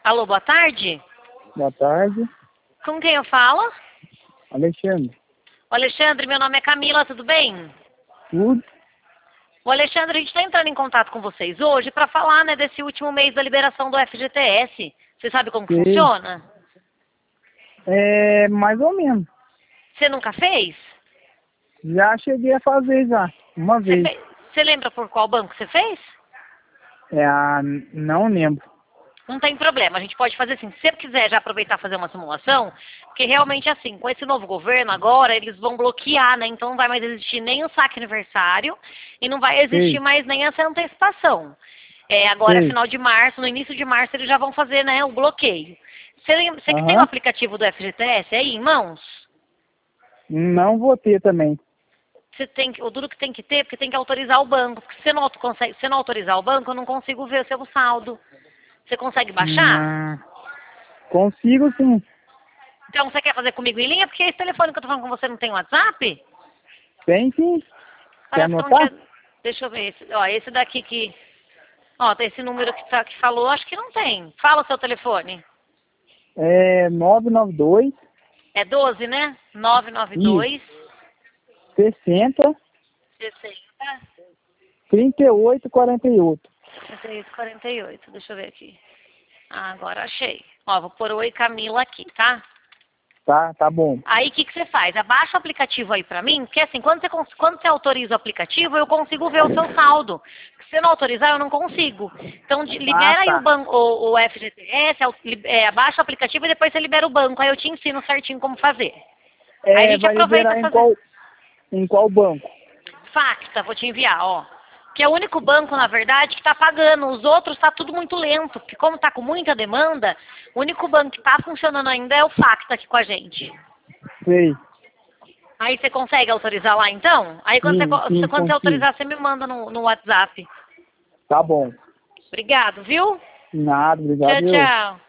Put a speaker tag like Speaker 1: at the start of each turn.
Speaker 1: Alô, boa tarde.
Speaker 2: Boa tarde,
Speaker 1: Com quem eu falo?
Speaker 2: Alexandre.
Speaker 1: O Alexandre, meu nome é Camila, tudo bem?
Speaker 2: Tudo?
Speaker 1: O Alexandre, a gente está entrando em contato com vocês hoje para falar, né, desse último mês da liberação do FGTS. Você sabe como que
Speaker 2: Sei.
Speaker 1: funciona?
Speaker 2: É, mais ou menos.
Speaker 1: Você nunca fez?
Speaker 2: Já cheguei a fazer já, uma
Speaker 1: Você,
Speaker 2: vez.
Speaker 1: você lembra por qual banco você fez?
Speaker 2: Não lembro.
Speaker 1: Não tem problema, a gente pode fazer assim, se você quiser já aproveitar e fazer uma simulação, porque realmente assim, com esse novo governo agora, eles vão bloquear, né? Então não vai mais existir nem o saque aniversário e não vai existir
Speaker 2: Sei.
Speaker 1: mais nem essa antecipação. Agora,
Speaker 2: Sei.
Speaker 1: final de março, no início de março, eles já vão fazer, né, o bloqueio. Você que tem o
Speaker 2: Aham.
Speaker 1: aplicativo do FGTS aí em mãos,
Speaker 2: Não vou ter também.
Speaker 1: o duro que tem que ter, porque tem que autorizar o banco. Porque se você não, se você não autorizar o banco, eu não consigo ver o seu saldo. Você consegue baixar?
Speaker 2: Ah, consigo sim.
Speaker 1: Então, você quer fazer comigo em linha? Porque esse telefone que eu tô falando com você não tem WhatsApp?
Speaker 2: Tem sim. Quer
Speaker 1: Parece que eu não
Speaker 2: anotar?
Speaker 1: tinha... Deixa eu ver. Esse daqui que... Ó, tem esse número que falou, acho que não tem. Fala o seu telefone.
Speaker 2: É 992
Speaker 1: É 12, né?
Speaker 2: isso,
Speaker 1: 992
Speaker 2: 60
Speaker 1: 60
Speaker 2: 38 48.
Speaker 1: 48. Deixa eu ver aqui. Ah, agora achei. Ó, vou pôr Oi Camila aqui, tá?
Speaker 2: Tá bom.
Speaker 1: Aí, o que você faz? Abaixa o aplicativo aí pra mim, porque assim, quando você autoriza o aplicativo, eu consigo ver o seu saldo. Se você não autorizar, eu não consigo. Então, libera aí
Speaker 2: Tá.
Speaker 1: o FGTS, abaixa o aplicativo e depois você libera o banco. Aí eu te ensino certinho como fazer. Aí a gente
Speaker 2: Vai
Speaker 1: aproveita
Speaker 2: liberar
Speaker 1: e fazer.
Speaker 2: em qual banco?
Speaker 1: Facta, vou te enviar, ó. Que é o único banco, na verdade, que está pagando. Os outros está tudo muito lento, porque como está com muita demanda, o único banco que está funcionando ainda é o Facta aqui com a gente.
Speaker 2: Sei.
Speaker 1: Aí você consegue autorizar lá, então? Aí quando
Speaker 2: Sim,
Speaker 1: quando você
Speaker 2: consigo.
Speaker 1: autorizar, você me manda no WhatsApp.
Speaker 2: Tá bom.
Speaker 1: Obrigado, viu?
Speaker 2: Nada, obrigado
Speaker 1: Tchau,
Speaker 2: eu.
Speaker 1: tchau.